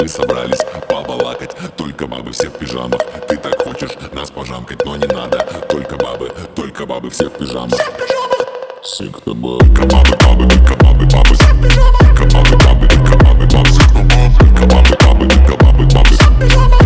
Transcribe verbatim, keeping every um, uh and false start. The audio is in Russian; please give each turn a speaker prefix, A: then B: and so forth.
A: Мы собрались побалакать, только бабы все в пижамах. Ты так хочешь нас пожамкать, но не надо. Только бабы, только бабы все в пижамах. Секта баб. Кабабы, бабы, кабабы, бабы. Кабабы, бабы, кабабы, бабы. Кабабы, бабы, кабабы, бабы.